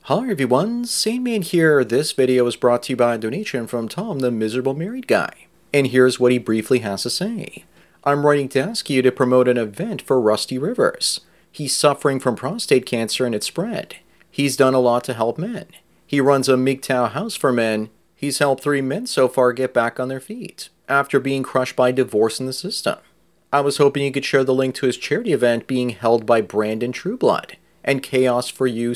Hi everyone, Sandman here. This video is brought to you by a donation from Tom, the miserable married guy. And here's what he briefly has to say. I'm writing to ask you to promote an event for Rusty Rivers. He's suffering from prostate cancer and it's spread. He's done a lot to help men. He runs a MGTOW house for men. He's helped 3 men so far get back on their feet after being crushed by divorce in the system. I was hoping you could share the link to his charity event being held by Brandon Trueblood and Chaos for You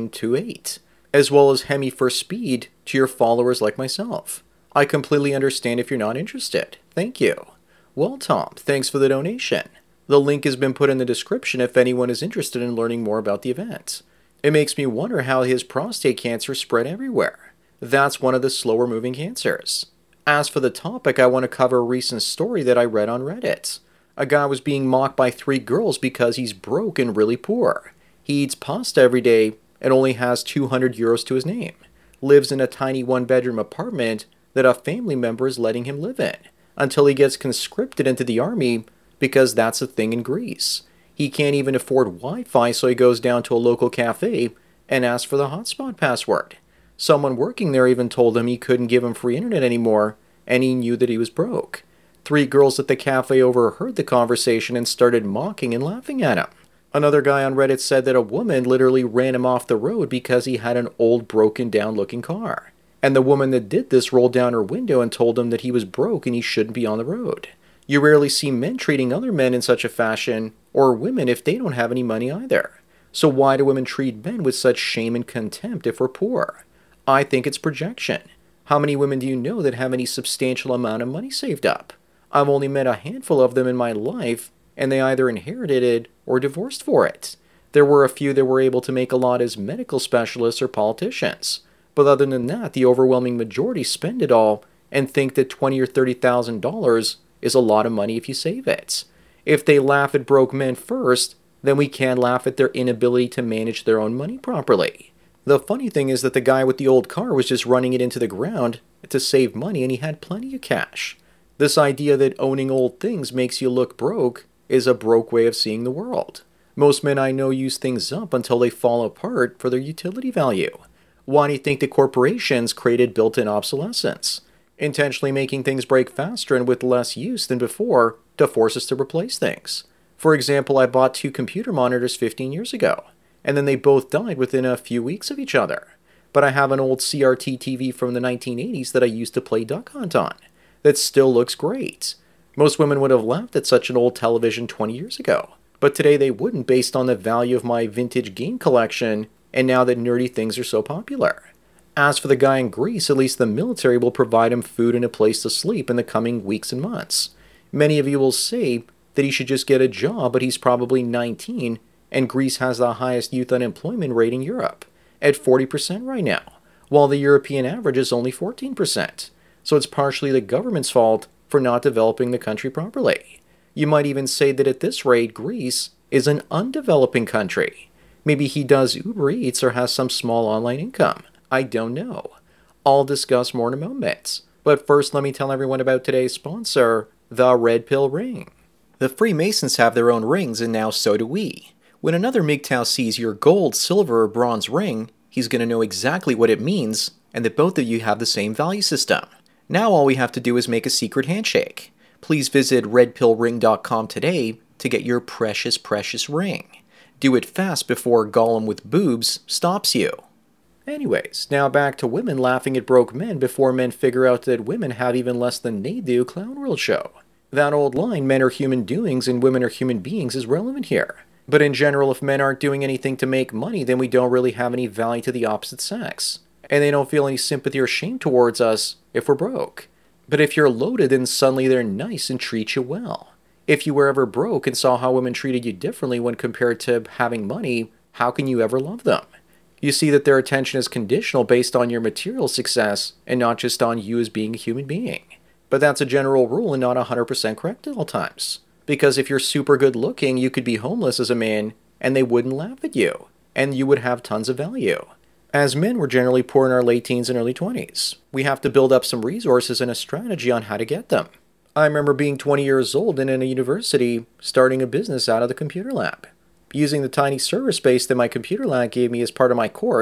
728, as well as Hemi for Speed to your followers like myself. I completely understand if you're not interested. Thank you. Well, Tom, thanks for the donation. The link has been put in the description if anyone is interested in learning more about the event. It makes me wonder how his prostate cancer spread everywhere. That's one of the slower moving cancers. As for the topic, I want to cover a recent story that I read on Reddit. A guy was being mocked by 3 girls because he's broke and really poor. He eats pasta every day and only has 200 euros to his name. Lives in a tiny 1-bedroom apartment that a family member is letting him live in until he gets conscripted into the army because that's a thing in Greece. He can't even afford Wi-Fi, so he goes down to a local cafe and asks for the hotspot password. Someone working there even told him he couldn't give him free internet anymore, and he knew that he was broke. 3 girls at the cafe overheard the conversation and started mocking and laughing at him. Another guy on Reddit said that a woman literally ran him off the road because he had an old, broken down looking car. And the woman that did this rolled down her window and told him that he was broke and he shouldn't be on the road. You rarely see men treating other men in such a fashion, or women if they don't have any money either. So why do women treat men with such shame and contempt if we're poor? I think it's projection. How many women do you know that have any substantial amount of money saved up? I've only met a handful of them in my life, and they either inherited it or divorced for it. There were a few that were able to make a lot as medical specialists or politicians. But other than that, the overwhelming majority spend it all and think that $20,000 or $30,000 is a lot of money if you save it. If they laugh at broke men first, then we can laugh at their inability to manage their own money properly. The funny thing is that the guy with the old car was just running it into the ground to save money and he had plenty of cash. This idea that owning old things makes you look broke is a broke way of seeing the world. Most men I know use things up until they fall apart for their utility value. Why do you think the corporations created built-in obsolescence? Intentionally making things break faster and with less use than before to force us to replace things. For example, I bought 2 computer monitors 15 years ago, and then they both died within a few weeks of each other. But I have an old CRT TV from the 1980s that I used to play Duck Hunt on that still looks great. Most women would have laughed at such an old television 20 years ago, but today they wouldn't based on the value of my vintage game collection and now that nerdy things are so popular. As for the guy in Greece, at least the military will provide him food and a place to sleep in the coming weeks and months. Many of you will say that he should just get a job, but he's probably 19, and Greece has the highest youth unemployment rate in Europe, at 40% right now, while the European average is only 14%. So it's partially the government's fault for not developing the country properly. You might even say that at this rate, Greece is an undeveloping country. Maybe he does Uber Eats or has some small online income. I don't know. I'll discuss more in a moment. But first, let me tell everyone about today's sponsor, the Red Pill Ring. The Freemasons have their own rings, and now so do we. When another MGTOW sees your gold, silver, or bronze ring, he's going to know exactly what it means and that both of you have the same value system. Now all we have to do is make a secret handshake. Please visit redpillring.com today to get your precious, precious ring. Do it fast before Gollum with boobs stops you. Anyways, now back to women laughing at broke men before men figure out that women have even less than they do Clown World Show. That old line, men are human doings and women are human beings, is relevant here. But in general, if men aren't doing anything to make money, then we don't really have any value to the opposite sex. And they don't feel any sympathy or shame towards us if we're broke. But if you're loaded, then suddenly they're nice and treat you well. If you were ever broke and saw how women treated you differently when compared to having money, how can you ever love them? You see that their attention is conditional based on your material success and not just on you as being a human being. But that's a general rule and not 100% correct at all times. Because if you're super good looking, you could be homeless as a man and they wouldn't laugh at you, and you would have tons of value. As men, we're generally poor in our late teens and early 20s. We have to build up some resources and a strategy on how to get them. I remember being 20 years old and in a university starting a business out of the computer lab. using the tiny server space that my computer lab gave me as part of my course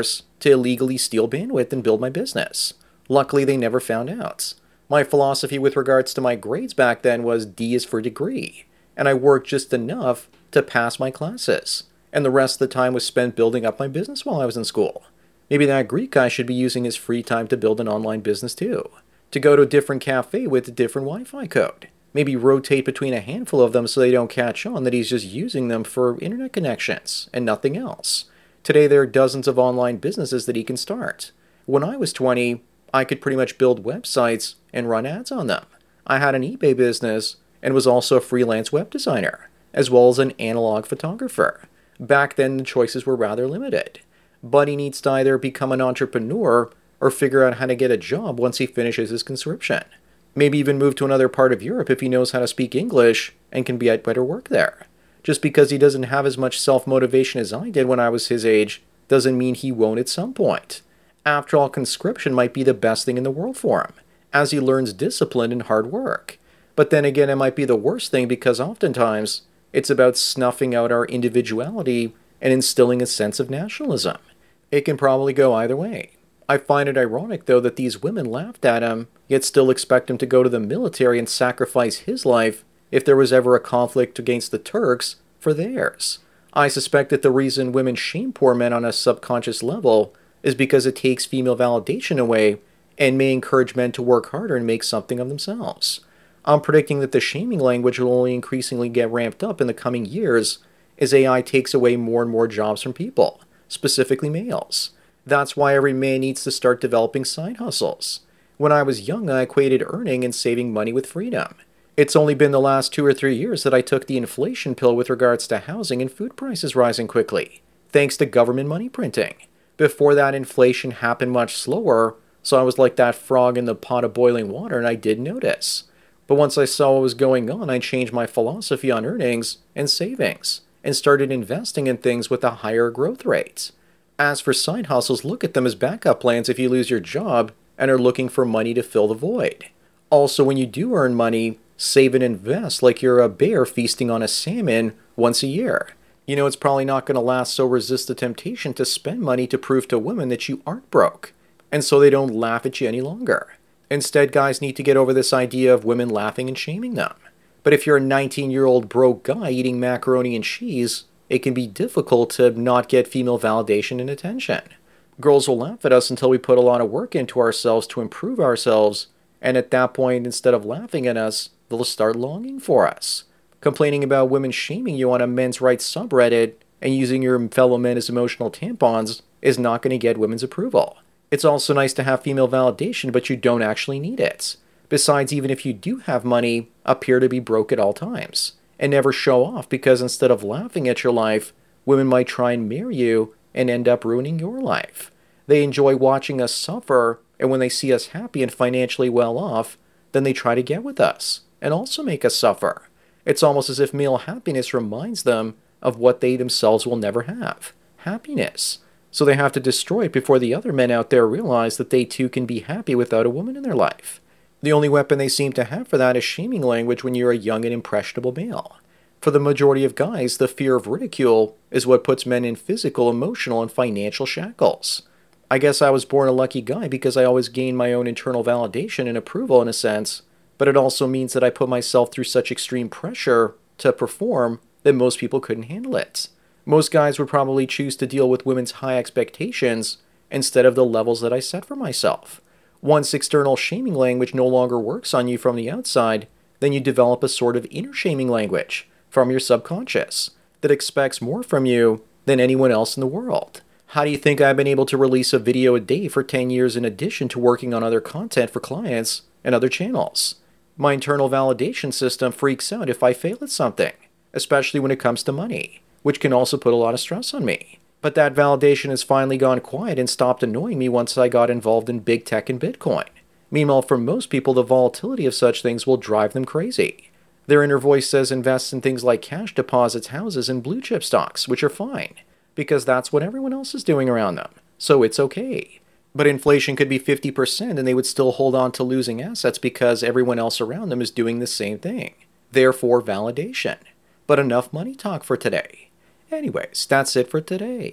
to illegally steal bandwidth and build my business. Luckily, they never found out. My philosophy with regards to my grades back then was D is for degree, and I worked just enough to pass my classes, and the rest of the time was spent building up my business while I was in school. Maybe that Greek guy should be using his free time to build an online business too, to go to a different cafe with a different Wi-Fi code. Maybe rotate between a handful of them so they don't catch on that he's just using them for internet connections and nothing else. Today there are dozens of online businesses that he can start. When I was 20, I could pretty much build websites and run ads on them. I had an eBay business and was also a freelance web designer, as well as an analog photographer. Back then the choices were rather limited. Buddy needs to either become an entrepreneur or figure out how to get a job once he finishes his conscription. Maybe even move to another part of Europe if he knows how to speak English and can be at better work there. Just because he doesn't have as much self-motivation as I did when I was his age doesn't mean he won't at some point. After all, conscription might be the best thing in the world for him, as he learns discipline and hard work. But then again, it might be the worst thing because oftentimes it's about snuffing out our individuality and instilling a sense of nationalism. It can probably go either way. I find it ironic, though, that these women laughed at him, yet still expect him to go to the military and sacrifice his life if there was ever a conflict against the Turks for theirs. I suspect that the reason women shame poor men on a subconscious level is because it takes female validation away and may encourage men to work harder and make something of themselves. I'm predicting that the shaming language will only increasingly get ramped up in the coming years as AI takes away more and more jobs from people, specifically males. That's why every man needs to start developing side hustles. When I was young, I equated earning and saving money with freedom. It's only been the last 2 or 3 years that I took the inflation pill with regards to housing and food prices rising quickly, thanks to government money printing. Before that, inflation happened much slower, so I was like that frog in the pot of boiling water and I didn't notice. But once I saw what was going on, I changed my philosophy on earnings and savings and started investing in things with a higher growth rate. As for side hustles, look at them as backup plans if you lose your job and are looking for money to fill the void. Also, when you do earn money, save and invest like you're a bear feasting on a salmon once a year. You know it's probably not going to last, so resist the temptation to spend money to prove to women that you aren't broke, and so they don't laugh at you any longer. Instead, guys need to get over this idea of women laughing and shaming them. But if you're a 19-year-old broke guy eating macaroni and cheese, it can be difficult to not get female validation and attention. Girls will laugh at us until we put a lot of work into ourselves to improve ourselves, and at that point, instead of laughing at us, they'll start longing for us. Complaining about women shaming you on a men's rights subreddit and using your fellow men as emotional tampons is not going to get women's approval. It's also nice to have female validation, but you don't actually need it. Besides, even if you do have money, appear to be broke at all times. And never show off, because instead of laughing at your life, women might try and marry you and end up ruining your life. They enjoy watching us suffer, and when they see us happy and financially well off, then they try to get with us and also make us suffer. It's almost as if male happiness reminds them of what they themselves will never have, happiness. So they have to destroy it before the other men out there realize that they too can be happy without a woman in their life. The only weapon they seem to have for that is shaming language when you're a young and impressionable male. For the majority of guys, the fear of ridicule is what puts men in physical, emotional, and financial shackles. I guess I was born a lucky guy because I always gained my own internal validation and approval in a sense, but it also means that I put myself through such extreme pressure to perform that most people couldn't handle it. Most guys would probably choose to deal with women's high expectations instead of the levels that I set for myself. Once external shaming language no longer works on you from the outside, then you develop a sort of inner shaming language from your subconscious that expects more from you than anyone else in the world. How do you think I've been able to release a video a day for 10 years in addition to working on other content for clients and other channels? My internal validation system freaks out if I fail at something, especially when it comes to money, which can also put a lot of stress on me. But that validation has finally gone quiet and stopped annoying me once I got involved in big tech and Bitcoin. Meanwhile, for most people, the volatility of such things will drive them crazy. Their inner voice says invest in things like cash deposits, houses, and blue chip stocks, which are fine, because that's what everyone else is doing around them, so it's okay. But inflation could be 50% and they would still hold on to losing assets because everyone else around them is doing the same thing. Therefore, validation. But enough money talk for today. Anyways, that's it for today.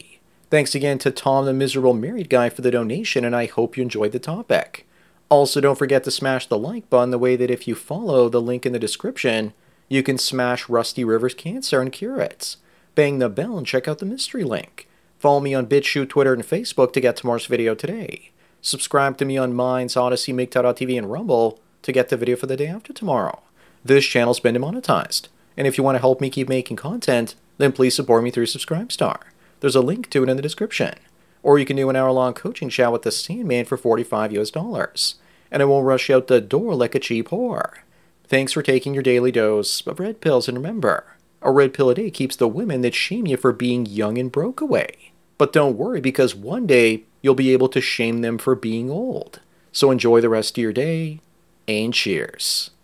Thanks again to Tom the Miserable Married Guy for the donation, and I hope you enjoyed the topic. Also, don't forget to smash the like button the way that if you follow the link in the description, you can smash Rusty River's cancer and cure it. Bang the bell and check out the mystery link. Follow me on BitChute, Twitter, and Facebook to get tomorrow's video today. Subscribe to me on Minds, Odyssey, MGTOW.tv, and Rumble to get the video for the day after tomorrow. This channel's been demonetized, and if you want to help me keep making content, then please support me through Subscribestar. There's a link to it in the description. Or you can do an hour-long coaching chat with the Sandman for $45 US, and I won't rush you out the door like a cheap whore. Thanks for taking your daily dose of red pills, and remember, a red pill a day keeps the women that shame you for being young and broke away. But don't worry, because one day you'll be able to shame them for being old. So enjoy the rest of your day, and cheers.